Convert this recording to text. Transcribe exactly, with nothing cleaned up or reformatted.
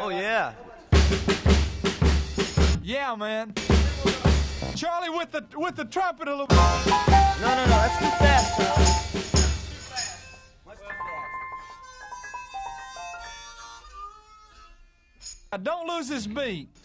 Oh, yeah. Yeah, man. Charlie, with the with the trumpet a little bit. No, no, no, that's too fast, Charlie. Don't lose this beat.